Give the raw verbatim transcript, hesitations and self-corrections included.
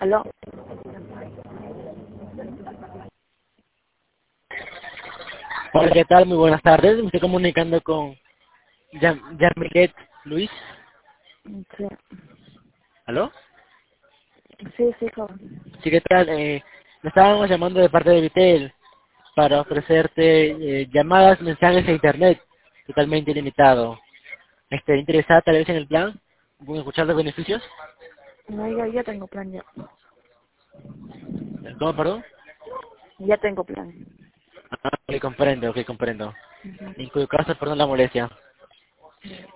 Aló. Hola, ¿qué tal? Muy buenas tardes. Me estoy comunicando con Yam- Yamilet Luis. Sí, ¿Aló? sí, sí, joven. Sí, ¿qué tal? Eh, me estábamos llamando de parte de Vitel para ofrecerte eh, llamadas, mensajes e internet totalmente ilimitado. ¿Estás interesada tal vez en el plan? ¿Puedo escuchar los beneficios? No, ya, ya tengo plan, ya. ¿Cómo, perdón? Ya tengo plan. Ah, ok, comprendo, ok, comprendo. Ujú. En cuyo caso, perdón la molestia.